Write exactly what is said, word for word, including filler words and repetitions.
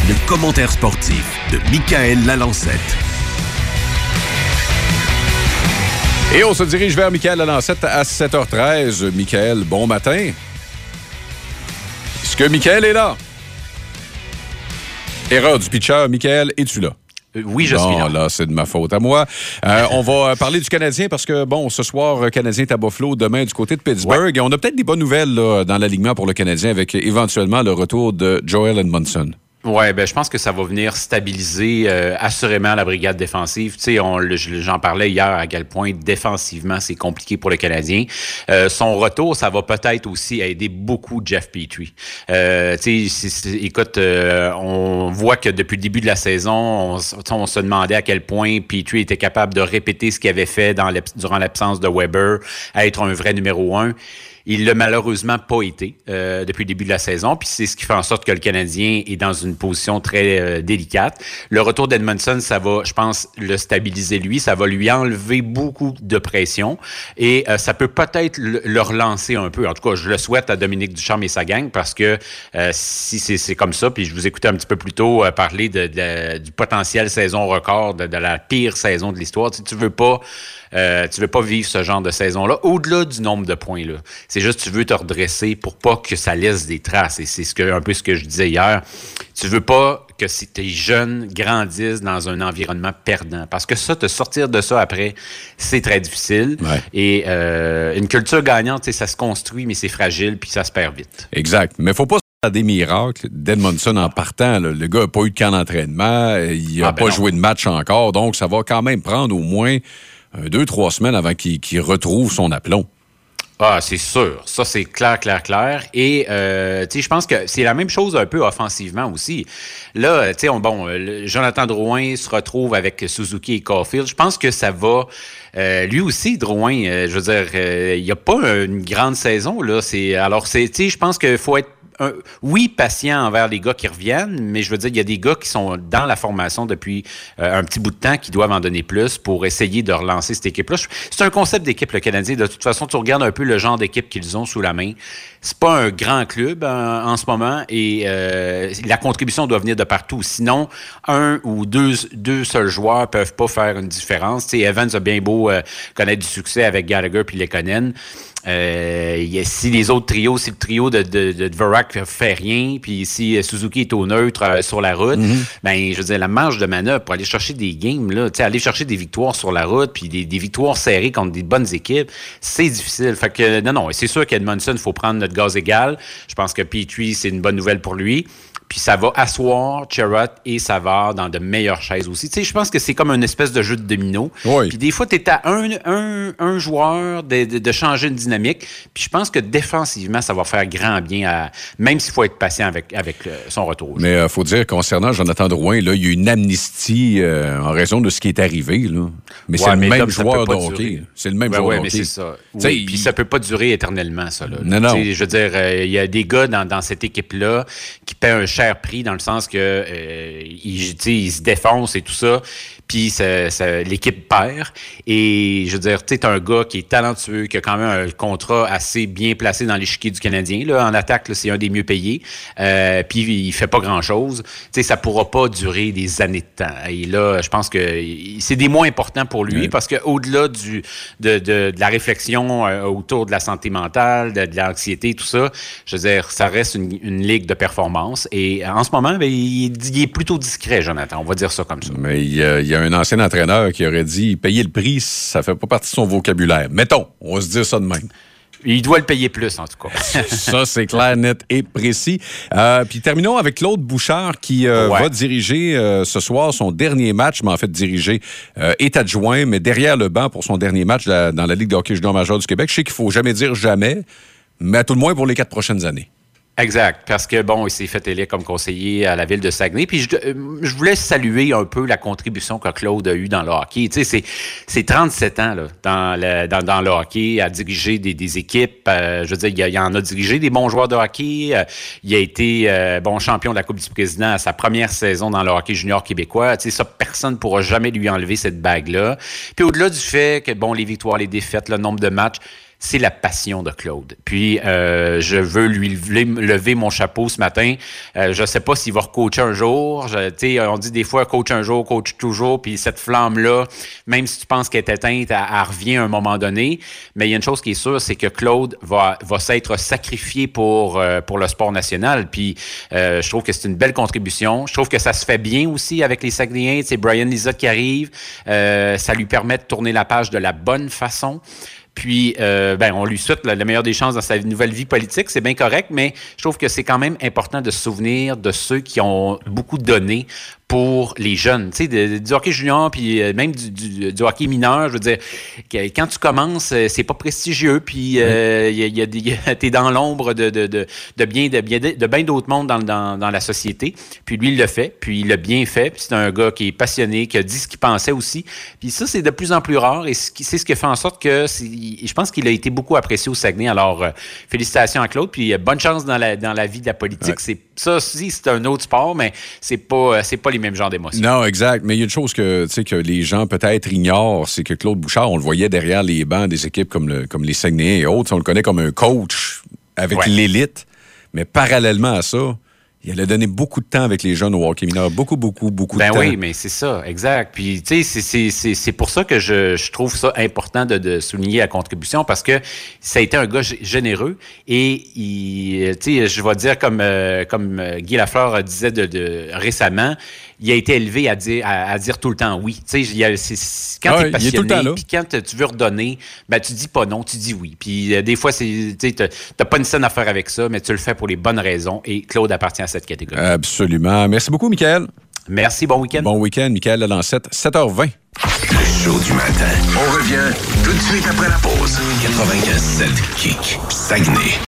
Le commentaire sportif de Michael Lalancette. Et on se dirige vers Michael Lalancette à sept heures treize. Michael, bon matin. Est-ce que Michael est là? Erreur du pitcher. Michael, es-tu là? Oui, je bon, suis là. là, c'est de ma faute à moi. Euh, on va parler du Canadien parce que, bon, ce soir, Canadien est à Buffalo, demain du côté de Pittsburgh. Ouais. Et on a peut-être des bonnes nouvelles là, dans l'alignement pour le Canadien avec éventuellement le retour de Joel Edmondson. Oui, ben je pense que ça va venir stabiliser euh, assurément la brigade défensive. Tu sais, on, j'en parlais hier à quel point défensivement c'est compliqué pour le Canadien. Euh, son retour, ça va peut-être aussi aider beaucoup Jeff Petrie. Euh, tu sais, écoute, euh, on voit que depuis le début de la saison, on, on se demandait à quel point Petrie était capable de répéter ce qu'il avait fait dans durant l'absence de Weber, à être un vrai numéro un. Il l'a malheureusement pas été euh, depuis le début de la saison, puis c'est ce qui fait en sorte que le Canadien est dans une position très euh, délicate. Le retour d'Edmondson, ça va, je pense, le stabiliser lui, ça va lui enlever beaucoup de pression et euh, ça peut peut-être le, le relancer un peu. En tout cas, je le souhaite à Dominique Ducharme et sa gang parce que euh, si c'est, c'est comme ça, puis je vous écoutais un petit peu plus tôt euh, parler de, de, du potentiel saison record, de, de la pire saison de l'histoire, tu sais, tu veux pas... Euh, tu veux pas vivre ce genre de saison-là, au-delà du nombre de points. Là. C'est juste tu veux te redresser pour pas que ça laisse des traces. Et c'est ce que, un peu ce que je disais hier. Tu veux pas que si tes jeunes grandissent dans un environnement perdant. Parce que ça, te sortir de ça après, c'est très difficile. Ouais. Et euh, une culture gagnante, ça se construit, mais c'est fragile, puis ça se perd vite. Exact. Mais faut pas à des miracles. D'Edmondson en partant, là, le gars n'a pas eu de camp d'entraînement, il n'a ah, ben pas non. joué de match encore, donc ça va quand même prendre au moins un, deux, trois semaines avant qu'il, qu'il retrouve son aplomb. Ah, c'est sûr. Ça, c'est clair, clair, clair. Et, euh, tu sais, je pense que c'est la même chose un peu offensivement aussi. Là, tu sais, bon, Jonathan Drouin se retrouve avec Suzuki et Caulfield. Je pense que ça va... Euh, lui aussi, Drouin, euh, je veux dire, euh, il n'y a pas une grande saison, là. C'est, alors, c'est, tu sais, je pense qu'il faut être Un, oui, patient envers les gars qui reviennent, mais je veux dire, il y a des gars qui sont dans la formation depuis euh, un petit bout de temps qui doivent en donner plus pour essayer de relancer cette équipe-là. C'est un concept d'équipe, le Canadien. De toute façon, tu regardes un peu le genre d'équipe qu'ils ont sous la main. C'est pas un grand club en, en ce moment et euh, la contribution doit venir de partout. Sinon, un ou deux, deux seuls joueurs peuvent pas faire une différence. Tu sais, Evans a bien beau euh, connaître du succès avec Gallagher puis Lekonen. Euh, si les autres trios, si le trio de, de, de Dvorak fait rien, puis si Suzuki est au neutre euh, sur la route, mm-hmm. ben je veux dire, la marge de manœuvre pour aller chercher des games, là, aller chercher des victoires sur la route, puis des, des victoires serrées contre des bonnes équipes, c'est difficile. Fait que non, non, c'est sûr qu'Edmondson, il faut prendre notre gaz égal. Je pense que Petrie, c'est une bonne nouvelle pour lui. Puis ça va asseoir Chariot et Savard dans de meilleures chaises aussi. Tu sais, je pense que c'est comme une espèce de jeu de domino. Oui. Puis des fois, tu es à un, un, un joueur de, de, de changer une dynamique. Puis je pense que défensivement, ça va faire grand bien, à, même s'il faut être patient avec, avec son retour. Mais il euh, faut dire, concernant Jonathan Drouin, là, il y a eu une amnistie euh, en raison de ce qui est arrivé. Là. Mais ouais, c'est mais le même joueur de hockey. C'est le même ouais, joueur ouais, de mais hockey. c'est ça. Oui, puis il... ça peut pas durer éternellement, ça. Là. Non, non. Je veux dire, il euh, y a des gars dans, dans cette équipe-là qui paient un cher prix dans le sens que euh, ils, ils se défoncent et tout ça, puis ça, ça, l'équipe perd. Et je veux dire, tu sais, t'as un gars qui est talentueux, qui a quand même un contrat assez bien placé dans l'échiquier du Canadien. Là, en attaque, là, c'est un des mieux payés. Euh, puis il fait pas grand-chose. Tu sais, ça pourra pas durer des années de temps. Et là, je pense que c'est des mois importants pour lui, oui. parce qu'au-delà du, de, de, de la réflexion euh, autour de la santé mentale, de, de l'anxiété, tout ça, je veux dire, ça reste une, une ligue de performance. Et en ce moment, bien, il, il est plutôt discret, Jonathan. On va dire ça comme ça. Mais il y a, il y a un ancien entraîneur qui aurait dit payer le prix, ça fait pas partie de son vocabulaire. Mettons, on va se dire ça de même. Il doit le payer plus, en tout cas. Ça, c'est clair, net et précis. Euh, puis terminons avec Claude Bouchard qui euh, ouais. va diriger euh, ce soir son dernier match, mais en fait diriger euh, est adjoint, mais derrière le banc pour son dernier match la, dans la Ligue de hockey junior majeur du Québec. Je sais qu'il faut jamais dire jamais, mais à tout le moins pour les quatre prochaines années. Exact, parce que, bon, il s'est fait élire comme conseiller à la ville de Saguenay. Puis je, je voulais saluer un peu la contribution que Claude a eue dans le hockey. Tu sais, c'est, c'est trente-sept ans là, dans, le, dans, dans le hockey, à diriger des, des équipes. Euh, je veux dire, il, a, il en a dirigé des bons joueurs de hockey. Euh, il a été euh, bon champion de la Coupe du Président à sa première saison dans le hockey junior québécois. Tu sais, ça, personne ne pourra jamais lui enlever cette bague-là. Puis au-delà du fait que, bon, les victoires, les défaites, le nombre de matchs, c'est la passion de Claude. Puis, euh, je veux lui lever, lever mon chapeau ce matin. Euh, je sais pas s'il va recoacher un jour. Tu sais, on dit des fois, coach un jour, coach toujours. Puis cette flamme-là, même si tu penses qu'elle est éteinte, elle, elle revient à un moment donné. Mais il y a une chose qui est sûre, c'est que Claude va, va s'être sacrifié pour, euh, pour le sport national. Puis, euh, je trouve que c'est une belle contribution. Je trouve que ça se fait bien aussi avec les Saguenayens. C'est Brian Lizotte qui arrive. Euh, ça lui permet de tourner la page de la bonne façon. Puis, euh, ben, on lui souhaite la, la meilleure des chances dans sa nouvelle vie politique, c'est bien correct, mais je trouve que c'est quand même important de se souvenir de ceux qui ont beaucoup donné pour les jeunes, tu sais, du hockey junior, puis même du, du, du hockey mineur. Je veux dire, que, quand tu commences, c'est pas prestigieux, puis euh, y a, y a des, t'es dans l'ombre de, de, de, de bien de bien de bien d'autres mondes dans, dans, dans la société. Puis lui, il le fait, puis il l'a bien fait. Puis c'est un gars qui est passionné, qui a dit ce qu'il pensait aussi. Puis ça, c'est de plus en plus rare, et c'est ce qui fait en sorte que je pense qu'il a été beaucoup apprécié au Saguenay. Alors, euh, félicitations à Claude, puis bonne chance dans la dans la vie de la politique. Ouais. C'est ça aussi, c'est un autre sport, mais c'est pas c'est pas les mêmes genres d'émotions. Non, exact. Mais il y a une chose que, tu sais, que les gens peut-être ignorent, c'est que Claude Bouchard, on le voyait derrière les bancs des équipes comme, le, comme les Saguenayens et autres. On le connaît comme un coach avec ouais. l'élite. Mais parallèlement à ça, il a donné beaucoup de temps avec les jeunes au hockey mineur. Beaucoup, beaucoup, beaucoup ben de temps. Ben oui, mais c'est ça, exact. Puis, tu sais, c'est pour ça que je, je trouve ça important de, de souligner la contribution, parce que ça a été un gars généreux et, tu sais, je vais dire comme, euh, comme Guy Lafleur disait de, de, récemment, il a été élevé à dire, à, à dire tout le temps oui. Tu sais, quand ah, tu es passionné, puis quand tu veux redonner, ben tu dis pas non, tu dis oui. Puis, euh, des fois, tu n'as pas une scène à faire avec ça, mais tu le fais pour les bonnes raisons, et Claude appartient à cette catégorie. Absolument. Merci beaucoup, Michael. Merci, bon week-end. Bon week-end, Michael Lalancette, sept heures vingt. Le show du matin. On revient tout de suite après la pause. quatre-vingt-quinze sept Kick, Saguenay.